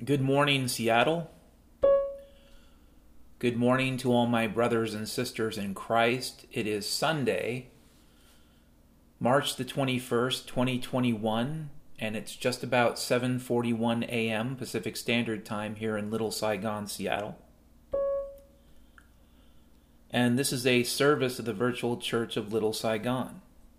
Good morning, Seattle. Good morning to all my brothers and sisters in Christ. It is Sunday, March the 21st, 2021, and it's just about 7:41 a.m. Pacific Standard Time here in Little Saigon, Seattle. And this is a service of the Virtual Church of Little Saigon.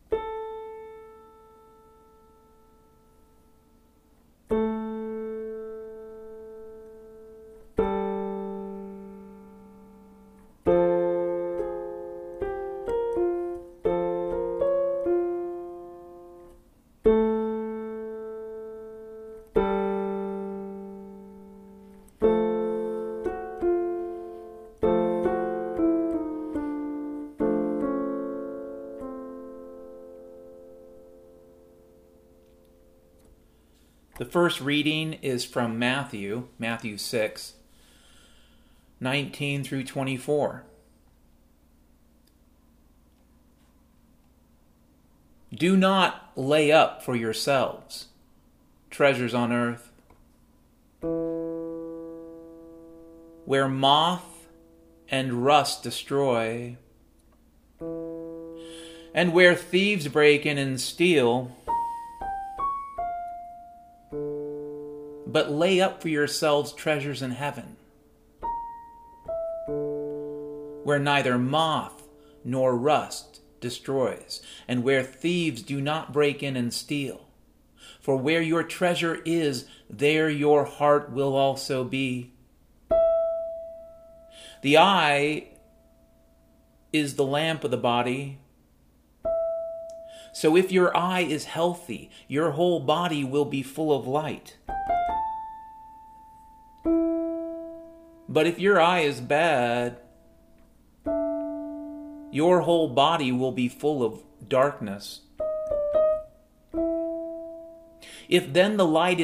The first reading is from Matthew 6, 19 through 24. Do not lay up for yourselves treasures on earth, where moth and rust destroy, and where thieves break in and steal. But lay up for yourselves treasures in heaven, where neither moth nor rust destroys, and where thieves do not break in and steal. For where your treasure is, there your heart will also be. The eye is the lamp of the body. So if your eye is healthy, your whole body will be full of light. But if your eye is bad, your whole body will be full of darkness. If then the light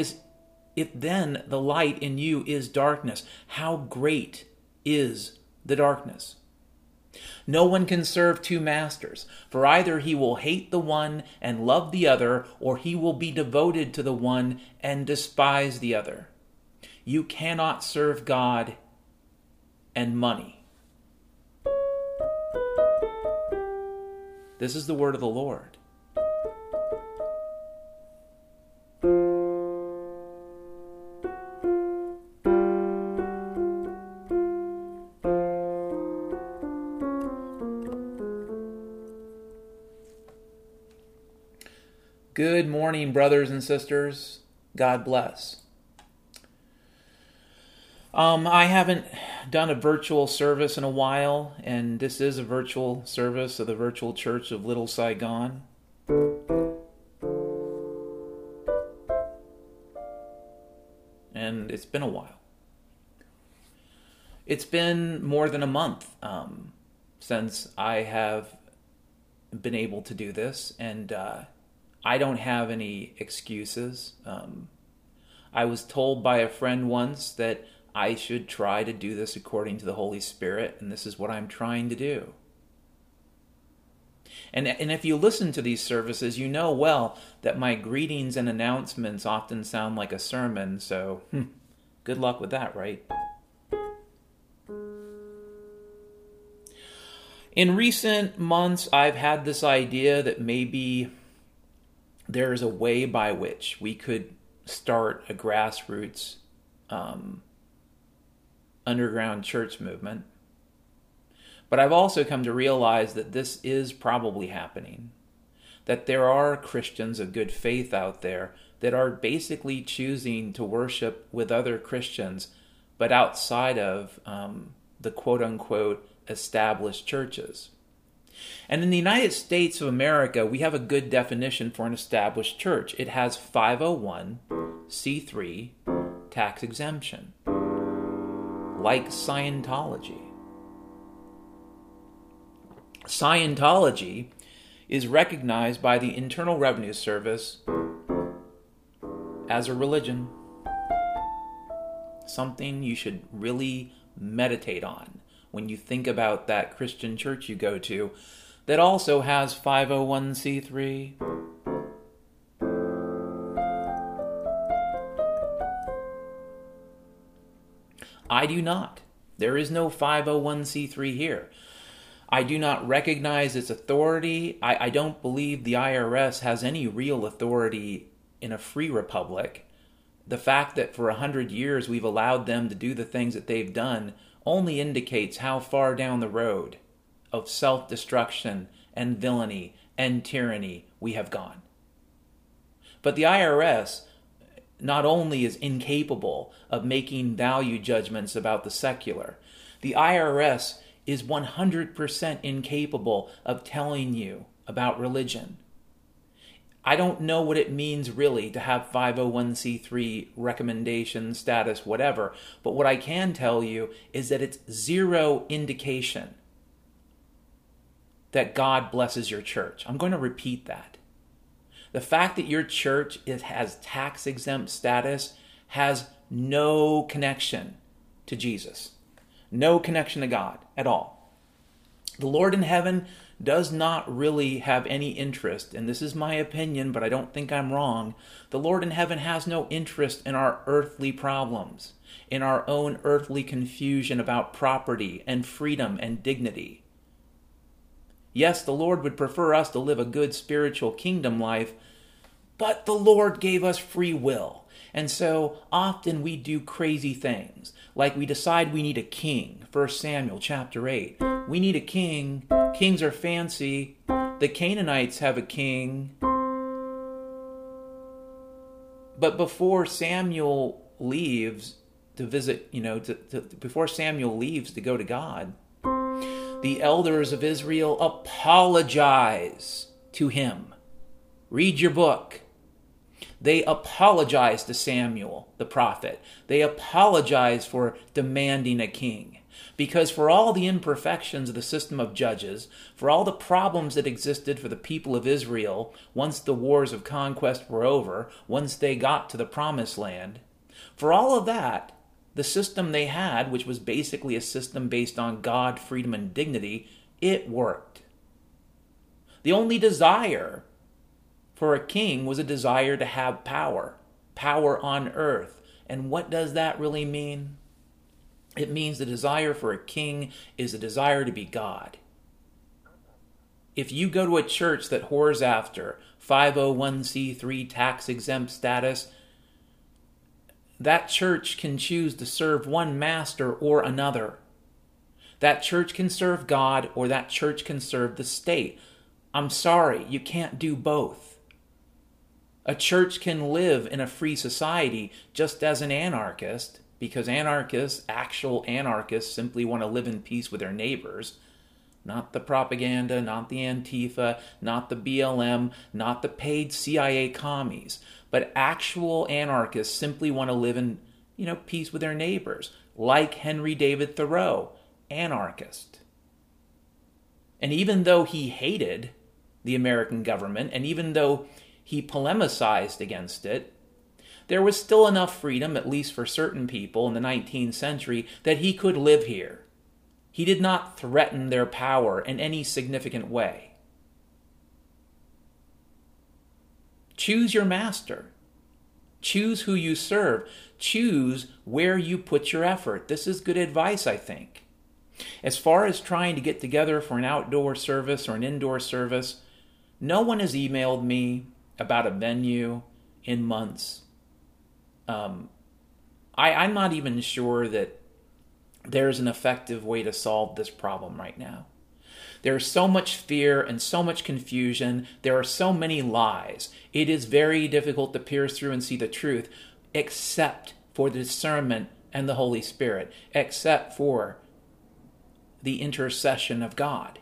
in you is darkness, how great is the darkness? No one can serve two masters, for either he will hate the one and love the other, or he will be devoted to the one and despise the other. You cannot serve God and money. This is the word of the Lord. Good morning, brothers and sisters. God bless. I haven't done a virtual service in a while, and this is a virtual service of the Virtual Church of Little Saigon. And it's been a while. It's been more than a month since I have been able to do this, and I don't have any excuses. I was told by a friend once that I should try to do this according to the Holy Spirit, and this is what I'm trying to do. And if you listen to these services, you know well that my greetings and announcements often sound like a sermon, so good luck with that, right? In recent months, I've had this idea that maybe there's a way by which we could start a grassroots underground church movement. But I've also come to realize that this is probably happening. That there are Christians of good faith out there that are basically choosing to worship with other Christians, but outside of the quote-unquote established churches. And in the United States of America, we have a good definition for an established church. It has 501c3 tax exemption, like Scientology. Scientology is recognized by the Internal Revenue Service as a religion. Something you should really meditate on when you think about that Christian church you go to that also has 501c3. I do not. There is no 501c3 here. I do not recognize its authority. I don't believe the IRS has any real authority in a free republic. The fact that for 100 years we've allowed them to do the things that they've done only indicates how far down the road of self-destruction and villainy and tyranny we have gone. But the IRS not only is incapable of making value judgments about the secular, the IRS is 100% incapable of telling you about religion. I don't know what it means really to have 501c3 recommendation status, whatever, but what I can tell you is that it's zero indication that God blesses your church. I'm going to repeat that. The fact that your church has tax-exempt status has no connection to Jesus. No connection to God at all. The Lord in heaven does not really have any interest, and this is my opinion, but I don't think I'm wrong. The Lord in heaven has no interest in our earthly problems, in our own earthly confusion about property and freedom and dignity. Yes, the Lord would prefer us to live a good spiritual kingdom life, but the Lord gave us free will. And so often we do crazy things, like we decide we need a king. 1 Samuel chapter 8. We need a king. Kings are fancy. The Canaanites have a king. But before Samuel leaves to visit, before Samuel leaves to go to God, the elders of Israel apologize to him. Read your book. They apologize to Samuel, the prophet. They apologize for demanding a king. Because for all the imperfections of the system of judges, for all the problems that existed for the people of Israel once the wars of conquest were over, once they got to the promised land, for all of that, the system they had, which was basically a system based on God, freedom, and dignity, it worked. The only desire for a king was a desire to have power on earth. And what does that really mean? It means the desire for a king is a desire to be God. If you go to a church that whores after 501c3 tax-exempt status, that church can choose to serve one master or another. That church can serve God or that church can serve the state. I'm sorry, you can't do both. A church can live in a free society just as an anarchist, because actual anarchists simply want to live in peace with their neighbors. Not the propaganda, not the Antifa, not the BLM, not the paid CIA commies, but actual anarchists simply want to live in, peace with their neighbors, like Henry David Thoreau, anarchist. And even though he hated the American government, and even though he polemicized against it, there was still enough freedom, at least for certain people in the 19th century, that he could live here. He did not threaten their power in any significant way. Choose your master. Choose who you serve. Choose where you put your effort. This is good advice, I think. As far as trying to get together for an outdoor service or an indoor service, no one has emailed me about a venue in months. I'm not even sure that there's an effective way to solve this problem right now. There's so much fear and so much confusion. There are so many lies. It is very difficult to pierce through and see the truth, except for the discernment and the Holy Spirit, except for the intercession of God.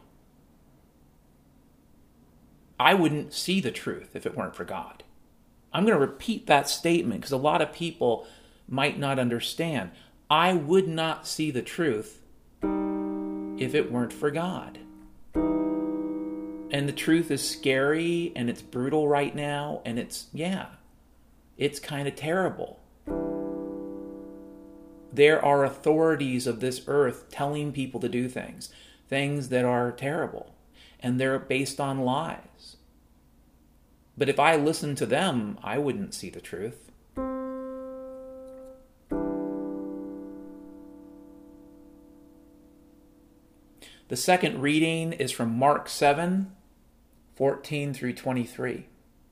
I wouldn't see the truth if it weren't for God. I'm going to repeat that statement because a lot of people might not understand. I would not see the truth if it weren't for God. And the truth is scary and it's brutal right now, and it's kind of terrible. There are authorities of this earth telling people to do things that are terrible, and they're based on lies. But if I listened to them, I wouldn't see the truth. The second reading is from Mark 7:14 through 23.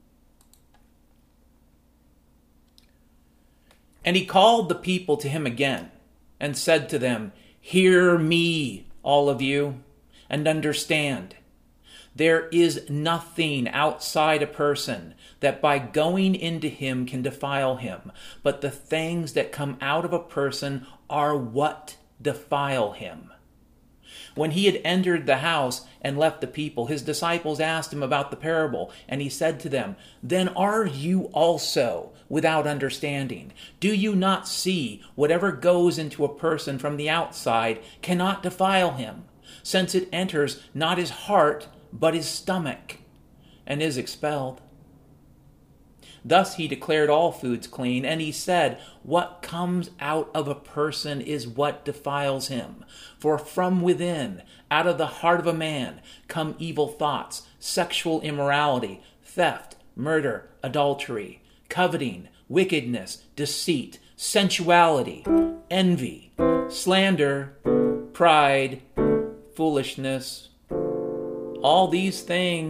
And he called the people to him again and said to them, "Hear me, all of you, and understand. There is nothing outside a person that by going into him can defile him, but the things that come out of a person are what defile him." When he had entered the house and left the people, his disciples asked him about the parable, and he said to them, "Then are you also without understanding? Do you not see whatever goes into a person from the outside cannot defile him, since it enters not his heart, but his stomach, and is expelled? Thus he declared all foods clean, and he said, what comes out of a person is what defiles him. For from within, out of the heart of a man, come evil thoughts, sexual immorality, theft, murder, adultery, coveting, wickedness, deceit, sensuality, envy, slander, pride, foolishness. All these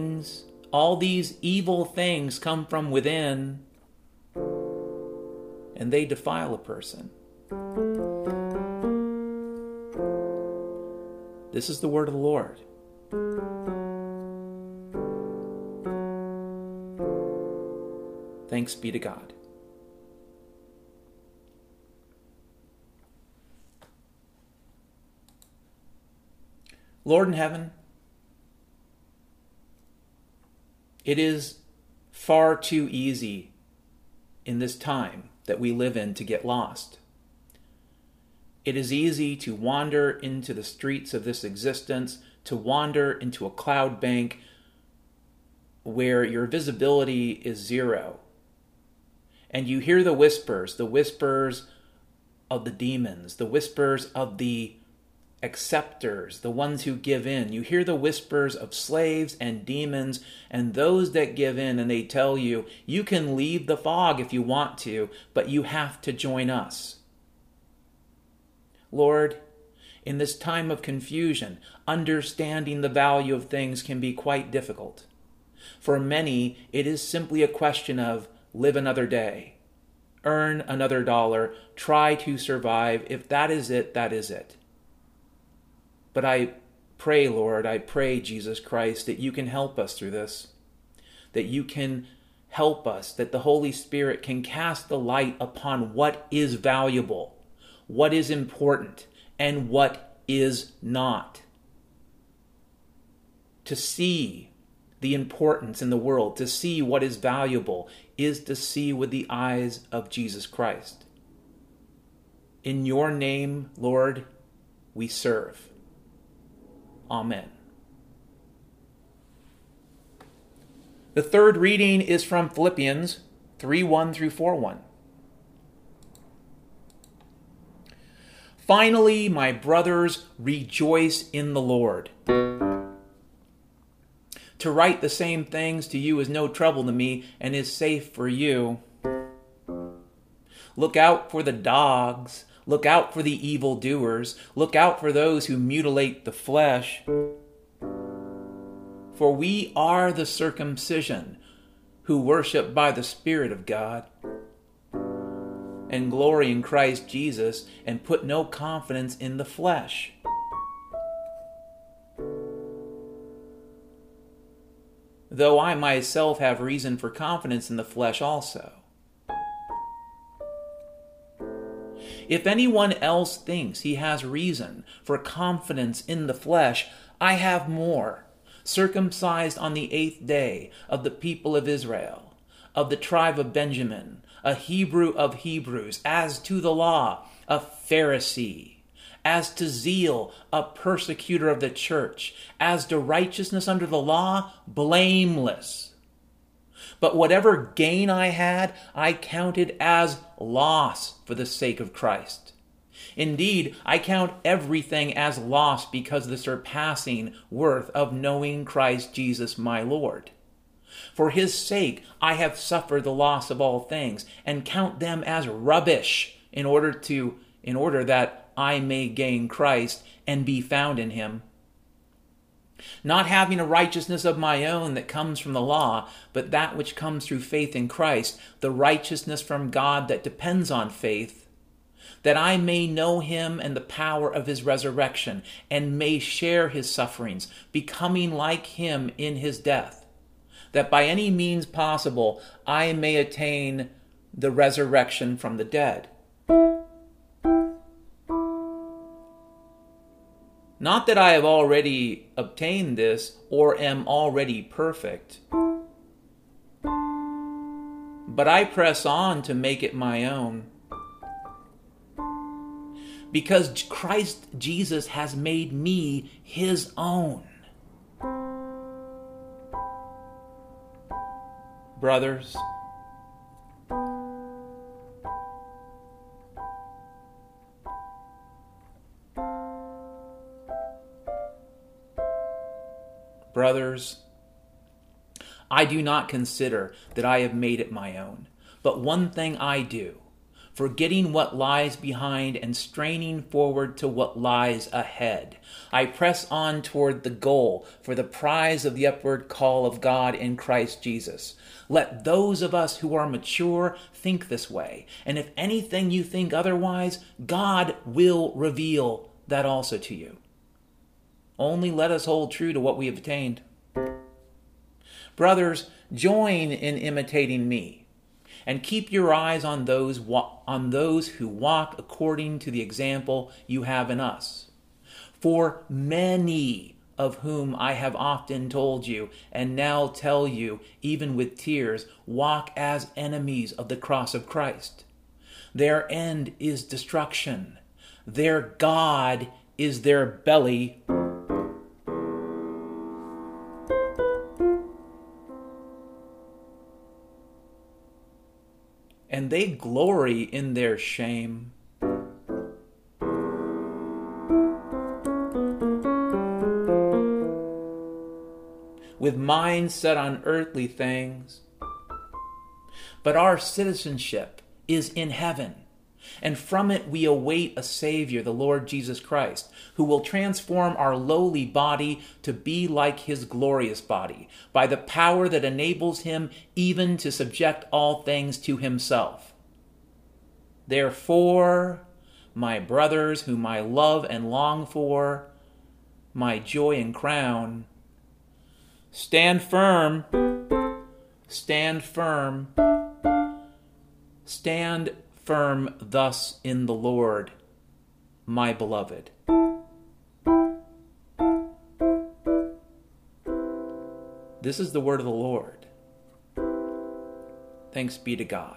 evil things come from within, and they defile a person. This is the word of the Lord. Thanks be to God. Lord in heaven, it is far too easy in this time that we live in to get lost. It is easy to wander into the streets of this existence, to wander into a cloud bank where your visibility is zero. And you hear the whispers of the demons, the whispers of the acceptors, the ones who give in. You hear the whispers of slaves and demons and those that give in, and they tell you, you can leave the fog if you want to, but you have to join us. Lord, in this time of confusion, understanding the value of things can be quite difficult. For many, it is simply a question of live another day, earn another dollar, try to survive. If that is it, that is it. But I pray, Lord, I pray, Jesus Christ, that you can help us through this, that you can help us, that the Holy Spirit can cast the light upon what is valuable, what is important, and what is not. To see the importance in the world, to see what is valuable, is to see with the eyes of Jesus Christ. In your name, Lord, we serve. Amen. The third reading is from Philippians 3:1 through 4:1. Finally, my brothers, rejoice in the Lord. To write the same things to you is no trouble to me and is safe for you. Look out for the dogs. Look out for the evildoers. Look out for those who mutilate the flesh. For we are the circumcision who worship by the Spirit of God and glory in Christ Jesus and put no confidence in the flesh. Though I myself have reason for confidence in the flesh also. If anyone else thinks he has reason for confidence in the flesh, I have more. Circumcised on the 8th day, of the people of Israel, of the tribe of Benjamin, a Hebrew of Hebrews, as to the law, a Pharisee, as to zeal, a persecutor of the church, as to righteousness under the law, blameless. But whatever gain I had, I counted as loss for the sake of Christ. Indeed, I count everything as loss because of the surpassing worth of knowing Christ Jesus my Lord. For his sake I have suffered the loss of all things, and count them as rubbish, in order that I may gain Christ and be found in him, Not having a righteousness of my own that comes from the law, but that which comes through faith in Christ, the righteousness from God that depends on faith, that I may know him and the power of his resurrection, and may share his sufferings, becoming like him in his death, that by any means possible I may attain the resurrection from the dead. Not that I have already obtained this or am already perfect, but I press on to make it my own, because Christ Jesus has made me his own. Brothers, I do not consider that I have made it my own, but one thing I do, forgetting what lies behind and straining forward to what lies ahead. I press on toward the goal for the prize of the upward call of God in Christ Jesus. Let those of us who are mature think this way, and if anything you think otherwise, God will reveal that also to you. Only let us hold true to what we have attained. Brothers, join in imitating me, and keep your eyes on those who walk according to the example you have in us. For many of whom I have often told you, and now tell you, even with tears, walk as enemies of the cross of Christ. Their end is destruction. Their God is their belly, and they glory in their shame. With minds set on earthly things. But our citizenship is in heaven, and from it we await a Savior, the Lord Jesus Christ, who will transform our lowly body to be like his glorious body, by the power that enables him even to subject all things to himself. Therefore, my brothers, whom I love and long for, my joy and crown, stand firm, stand firm, stand firm thus in the Lord, my beloved. This is the word of the Lord. Thanks be to God.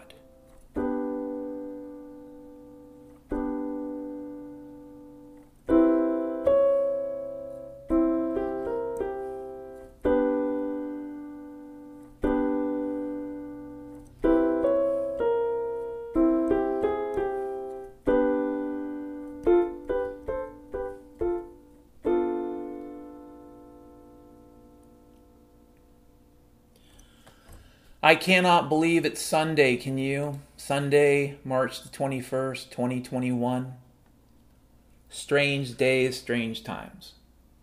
I cannot believe it's Sunday, can you? Sunday, March the 21st, 2021. Strange days, strange times.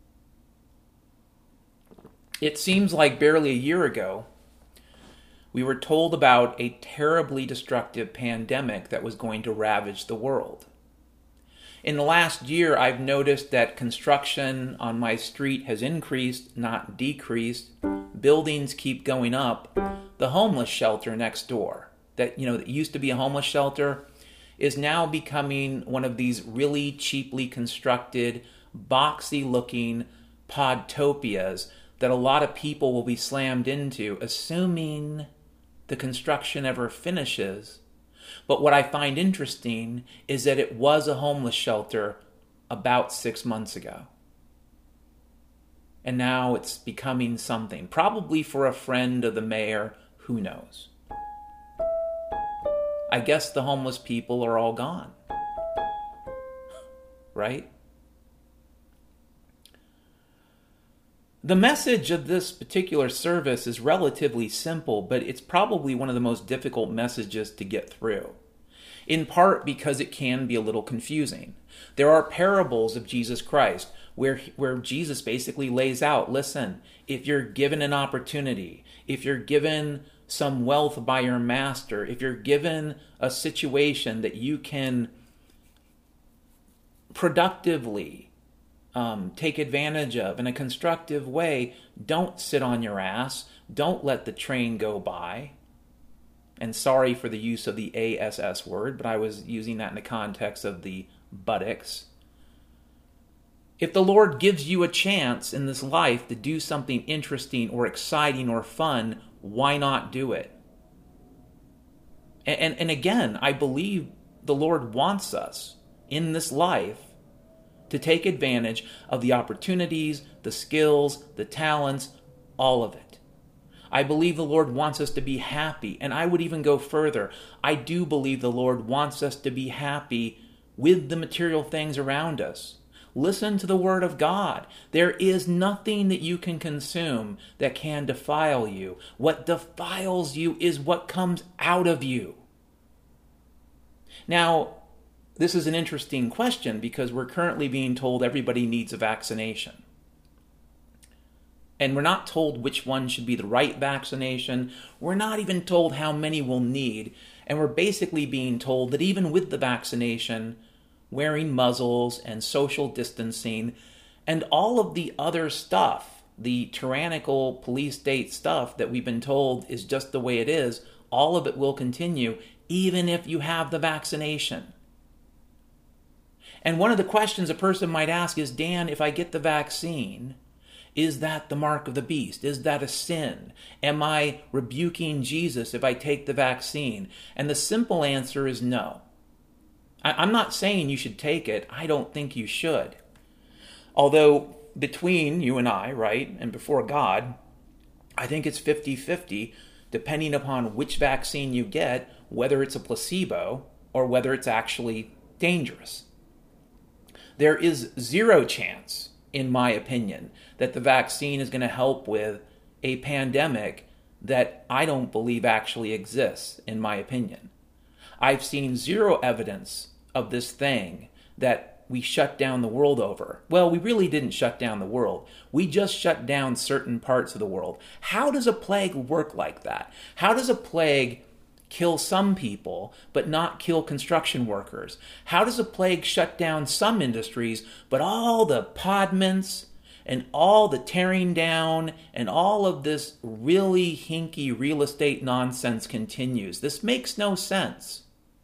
It seems like barely a year ago, we were told about a terribly destructive pandemic that was going to ravage the world. In the last year, I've noticed that construction on my street has increased, not decreased. Buildings keep going up. The homeless shelter next door, that used to be a homeless shelter, is now becoming one of these really cheaply constructed, boxy-looking podtopias that a lot of people will be slammed into, assuming the construction ever finishes. But what I find interesting is that it was a homeless shelter about 6 months ago. And now it's becoming something, probably for a friend of the mayor, who knows? I guess the homeless people are all gone. Right? The message of this particular service is relatively simple, but it's probably one of the most difficult messages to get through. in part because it can be a little confusing. There are parables of Jesus Christ where Jesus basically lays out, listen, if you're given an opportunity, if you're given some wealth by your master, if you're given a situation that you can productively take advantage of in a constructive way, don't sit on your ass. Don't let the train go by. And sorry for the use of the ASS word, but I was using that in the context of the buttocks. If the Lord gives you a chance in this life to do something interesting or exciting or fun, why not do it? And again, I believe the Lord wants us in this life to take advantage of the opportunities, the skills, the talents, all of it. I believe the Lord wants us to be happy, and I would even go further. I do believe the Lord wants us to be happy with the material things around us. Listen to the Word of God. There is nothing that you can consume that can defile you. What defiles you is what comes out of you. Now, this is an interesting question because we're currently being told everybody needs a vaccination. And we're not told which one should be the right vaccination. We're not even told how many we'll need. And we're basically being told that even with the vaccination, wearing muzzles and social distancing and all of the other stuff, the tyrannical police state stuff that we've been told is just the way it is, all of it will continue even if you have the vaccination. And one of the questions a person might ask is, Dan, if I get the vaccine, is that the mark of the beast? Is that a sin? Am I rebuking Jesus if I take the vaccine? And the simple answer is no. I'm not saying you should take it. I don't think you should. Although between you and I, right, and before God, I think it's 50-50, depending upon which vaccine you get, whether it's a placebo or whether it's actually dangerous. There is zero chance, in my opinion, that the vaccine is going to help with a pandemic that I don't believe actually exists, in my opinion. I've seen zero evidence of this thing that we shut down the world over. Well, we really didn't shut down the world. We just shut down certain parts of the world. How does a plague work like that? How does a plague kill some people, but not kill construction workers? How does a plague shut down some industries, but all the podments and all the tearing down and all of this really hinky real estate nonsense continues? This makes no sense.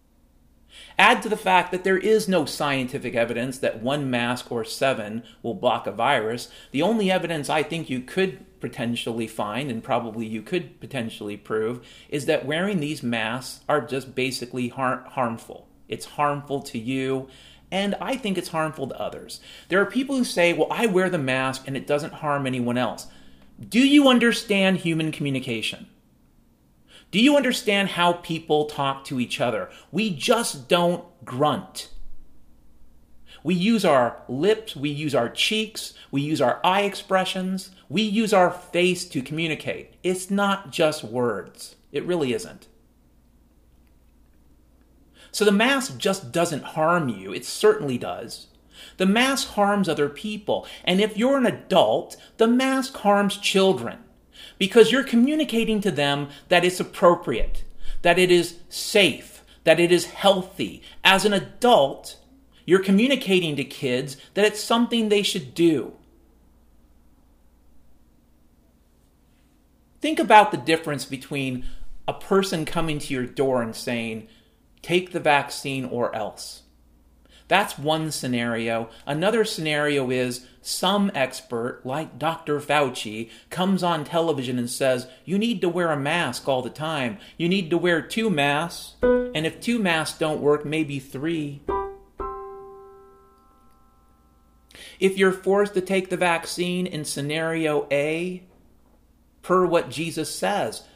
Add to the fact that there is no scientific evidence that one mask or 7 will block a virus. The only evidence I think you could potentially find, and probably you could potentially prove, is that wearing these masks are just basically harmful. It's harmful to you, and I think it's harmful to others. There are people who say, well, I wear the mask and it doesn't harm anyone else. Do you understand human communication? Do you understand how people talk to each other? We just don't grunt. We use our lips, we use our cheeks, we use our eye expressions, we use our face to communicate. It's not just words. It really isn't. So the mask just doesn't harm you. It certainly does. The mask harms other people. And if you're an adult, the mask harms children. Because you're communicating to them that it's appropriate, that it is safe, that it is healthy. As an adult, you're communicating to kids that it's something they should do. Think about the difference between a person coming to your door and saying, take the vaccine or else. That's one scenario. Another scenario is some expert, like Dr. Fauci, comes on television and says, you need to wear a mask all the time. You need to wear 2 masks. And if 2 masks don't work, maybe 3. If you're forced to take the vaccine in scenario A, per what Jesus says,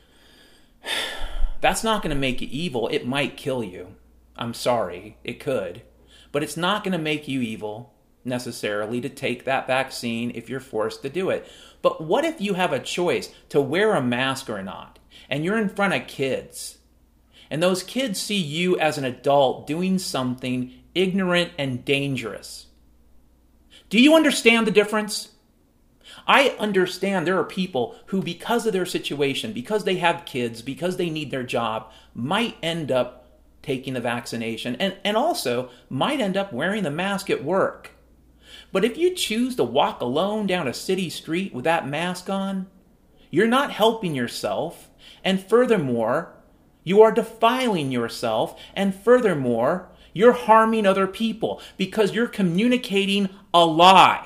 that's not going to make you evil. It might kill you. I'm sorry, it could. But it's not going to make you evil, necessarily, to take that vaccine if you're forced to do it. But what if you have a choice to wear a mask or not, and you're in front of kids, And those kids see you as an adult doing something ignorant and dangerous. Do you understand the difference? I understand there are people who, because of their situation, because they have kids, because they need their job, might end up taking the vaccination and also might end up wearing the mask at work. But if you choose to walk alone down a city street with that mask on, you're not helping yourself, and furthermore, you are defiling yourself, and furthermore, you're harming other people because you're communicating a lie.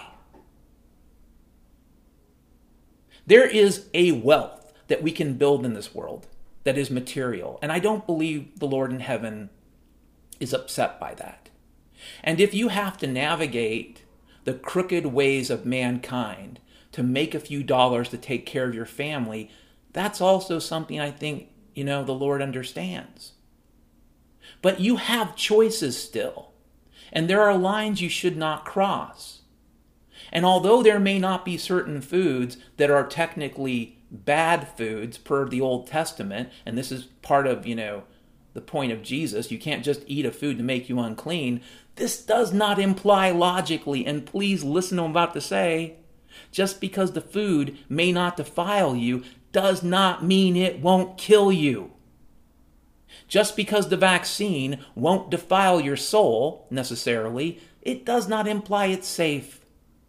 There is a wealth that we can build in this world that is material, and I don't believe the Lord in heaven is upset by that. And if you have to navigate the crooked ways of mankind to make a few dollars to take care of your family, that's also something I think, the Lord understands. But you have choices still, and there are lines you should not cross. And although there may not be certain foods that are technically bad foods per the Old Testament, and this is part of, the point of Jesus, you can't just eat a food to make you unclean, this does not imply logically, and please listen to what I'm about to say, just because the food may not defile you does not mean it won't kill you. Just because the vaccine won't defile your soul, necessarily, it does not imply it's safe.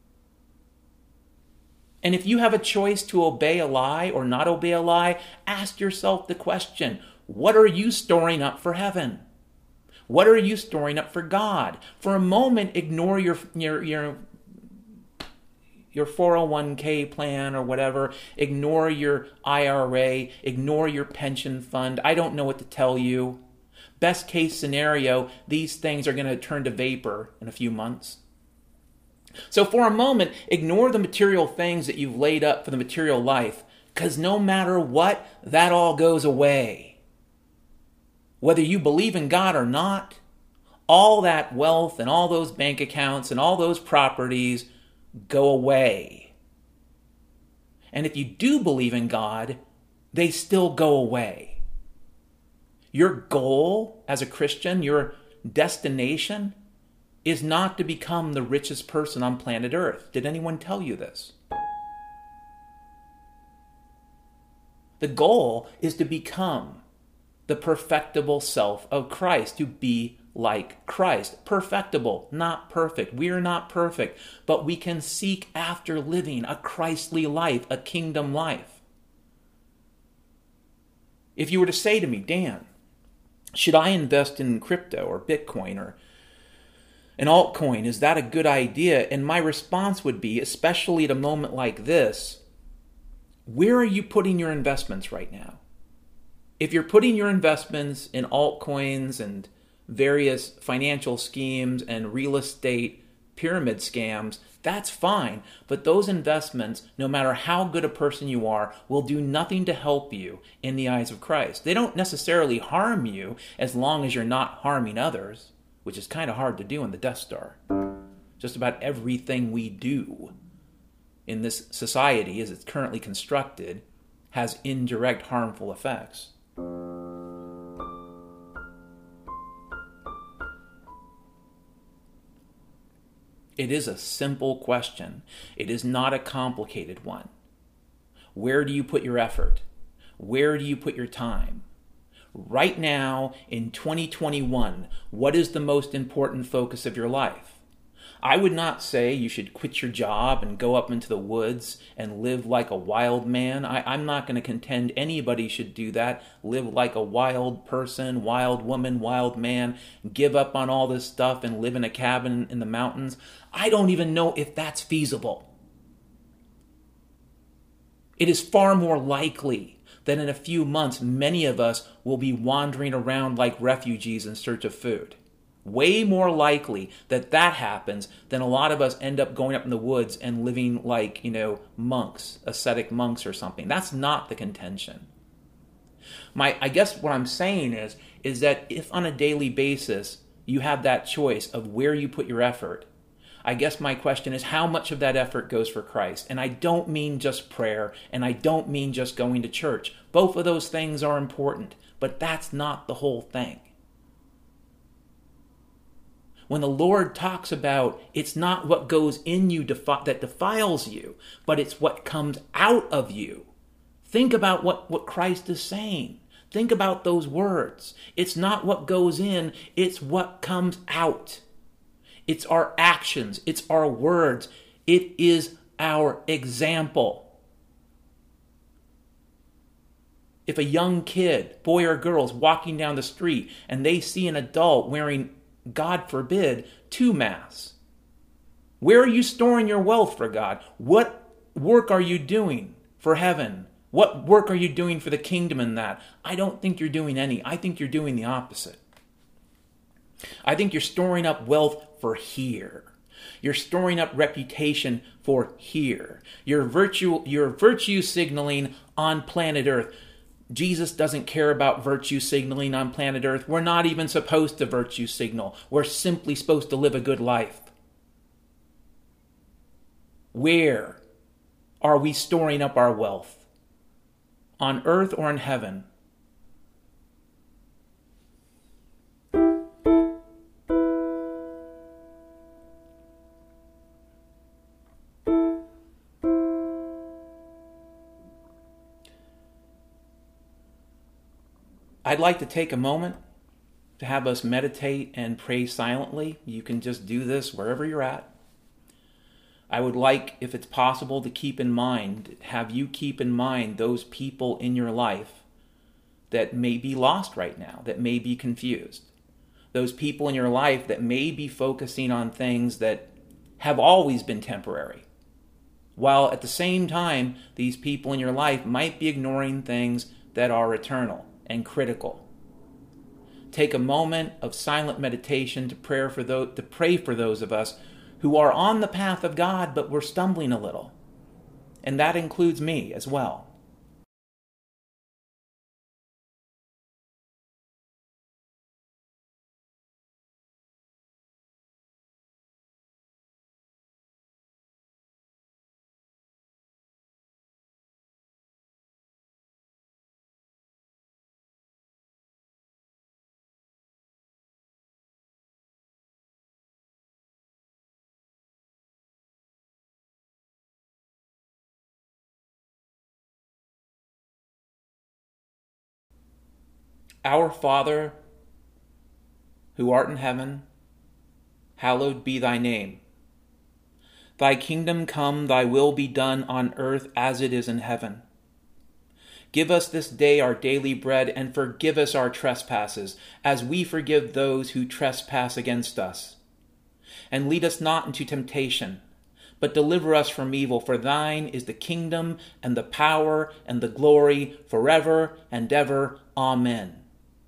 And if you have a choice to obey a lie or not obey a lie, ask yourself the question, what are you storing up for heaven? What are you storing up for God? For a moment, ignore your 401k plan or whatever. Ignore your IRA. Ignore your pension fund. I don't know what to tell you. Best case scenario, these things are going to turn to vapor in a few months. So for a moment, ignore the material things that you've laid up for the material life, because no matter what, that all goes away. Whether you believe in God or not, all that wealth and all those bank accounts and all those properties go away. And if you do believe in God, they still go away. Your goal as a Christian, your destination, is not to become the richest person on planet Earth. Did anyone tell you this? The goal is to become the perfectible self of Christ, to be like Christ. Perfectible, not perfect. We are not perfect, but we can seek after living a Christly life, a kingdom life. If you were to say to me, Dan, should I invest in crypto or Bitcoin or an altcoin? Is that a good idea? And my response would be, especially at a moment like this, where are you putting your investments right now? If you're putting your investments in altcoins and various financial schemes and real estate pyramid scams, that's fine. But those investments, no matter how good a person you are, will do nothing to help you in the eyes of Christ. They don't necessarily harm you as long as you're not harming others, which is kind of hard to do in the Death Star. Just about everything we do in this society as it's currently constructed has indirect harmful effects. It is a simple question. It is not a complicated one. Where do you put your effort? Where do you put your time? Right now, in 2021, what is the most important focus of your life? I would not say you should quit your job and go up into the woods and live like a wild man. I'm not going to contend anybody should do that. Live like a wild person, wild woman, wild man, give up on all this stuff and live in a cabin in the mountains. I don't even know if that's feasible. It is far more likely that in a few months, many of us will be wandering around like refugees in search of food. Way more likely that happens than a lot of us end up going up in the woods and living like, monks, ascetic monks or something. That's not the contention. I guess what I'm saying is that if on a daily basis you have that choice of where you put your effort, I guess my question is how much of that effort goes for Christ? And I don't mean just prayer, and I don't mean just going to church. Both of those things are important. but that's not the whole thing. When the Lord talks about it's not what goes in you that defiles you, but it's what comes out of you. Think about what Christ is saying. Think about those words. It's not what goes in, it's what comes out. It's our actions, it's our words, it is our example. If a young kid, boy or girl, is walking down the street and they see an adult wearing, God forbid, 2 masks, where are you storing your wealth for God? What work are you doing for heaven? What work are you doing for the kingdom in that? I don't think you're doing any. I think you're doing the opposite. I think you're storing up wealth for here. You're storing up reputation for here. You're virtue signaling on planet Earth. Jesus doesn't care about virtue signaling on planet Earth. We're not even supposed to virtue signal. We're simply supposed to live a good life. Where are we storing up our wealth? On earth or in heaven? I'd like to take a moment to have us meditate and pray silently. You can just do this wherever you're at. I would like, if it's possible, to have you keep in mind those people in your life that may be lost right now, that may be confused. Those people in your life that may be focusing on things that have always been temporary. While at the same time, these people in your life might be ignoring things that are eternal and critical. Take a moment of silent meditation to pray for those of us who are on the path of God, but we're stumbling a little. And that includes me as well. Our Father, who art in heaven, hallowed be thy name. Thy kingdom come, thy will be done on earth as it is in heaven. Give us this day our daily bread, and forgive us our trespasses, as we forgive those who trespass against us. And lead us not into temptation, but deliver us from evil. For thine is the kingdom, and the power, and the glory, forever and ever. Amen.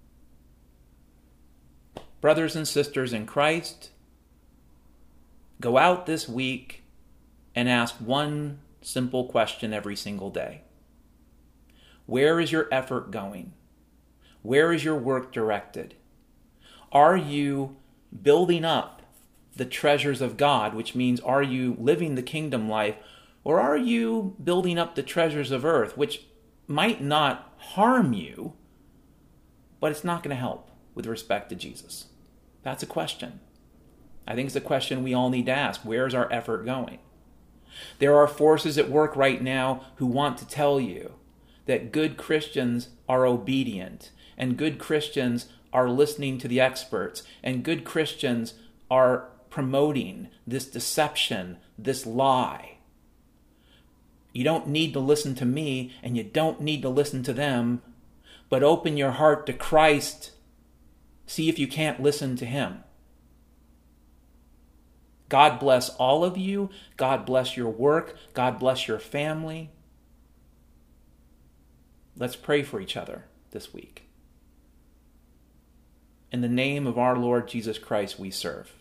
Brothers and sisters in Christ, go out this week and ask one simple question every single day. Where is your effort going? Where is your work directed? Are you building up the treasures of God, which means are you living the kingdom life, or are you building up the treasures of earth, which might not harm you, but it's not going to help with respect to Jesus? That's a question. I think it's a question we all need to ask. Where's our effort going? There are forces at work right now who want to tell you that good Christians are obedient, and good Christians are listening to the experts, and good Christians are promoting this deception, this lie. You don't need to listen to me, and you don't need to listen to them, but open your heart to Christ. See if you can't listen to him. God bless all of you. God bless your work. God bless your family. Let's pray for each other this week. In the name of our Lord Jesus Christ we serve.